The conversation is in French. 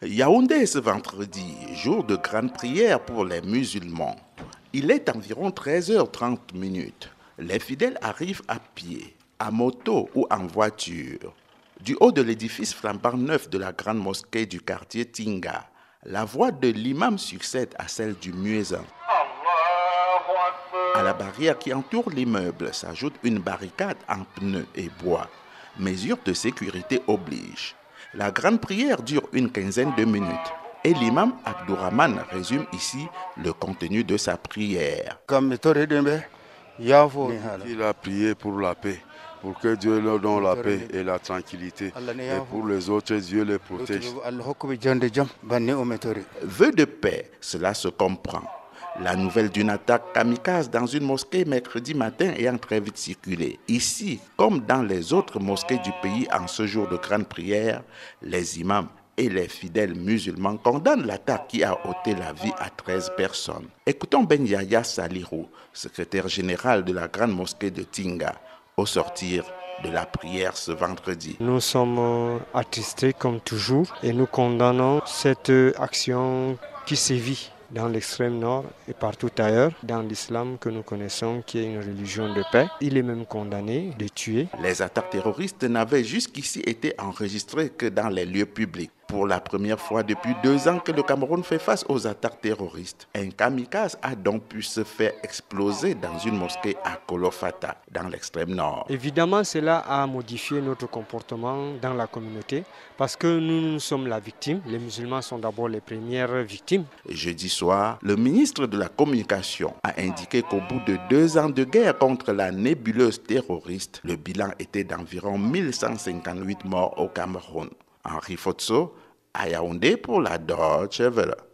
Yaoundé ce vendredi, jour de grande prière pour les musulmans. Il est environ 13h30. Les fidèles arrivent à pied, à moto ou en voiture. Du haut de l'édifice flambant neuf de la grande mosquée du quartier Tinga, la voix de l'imam succède à celle du muezzin. À la barrière qui entoure l'immeuble s'ajoute une barricade en pneus et bois. Mesures de sécurité obligent. La grande prière dure une quinzaine de minutes et l'imam Abdourahman résume ici le contenu de sa prière. Il a prié pour la paix, pour que Dieu leur donne la paix et la tranquillité. Et pour les autres, Dieu les protège. Vœu de paix, cela se comprend. La nouvelle d'une attaque kamikaze dans une mosquée mercredi matin ayant très vite circulé. Ici, comme dans les autres mosquées du pays en ce jour de grande prière, les imams et les fidèles musulmans condamnent l'attaque qui a ôté la vie à 13 personnes. Écoutons Ben Yahya Salirou, secrétaire général de la grande mosquée de Tinga, au sortir de la prière ce vendredi. Nous sommes attristés comme toujours et nous condamnons cette action qui sévit dans l'extrême nord et partout ailleurs, dans l'islam que nous connaissons, qui est une religion de paix. Il est même condamné de tuer. Les attaques terroristes n'avaient jusqu'ici été enregistrées que dans les lieux publics. Pour la première fois depuis 2 ans que le Cameroun fait face aux attaques terroristes, un kamikaze a donc pu se faire exploser dans une mosquée à Kolofata, dans l'extrême nord. Évidemment, cela a modifié notre comportement dans la communauté parce que nous sommes la victime. Les musulmans sont d'abord les premières victimes. Jeudi soir, le ministre de la Communication a indiqué qu'au bout de 2 ans de guerre contre la nébuleuse terroriste, le bilan était d'environ 1158 morts au Cameroun. Henri Fotso, à Yaoundé pour la Deutsche Welle.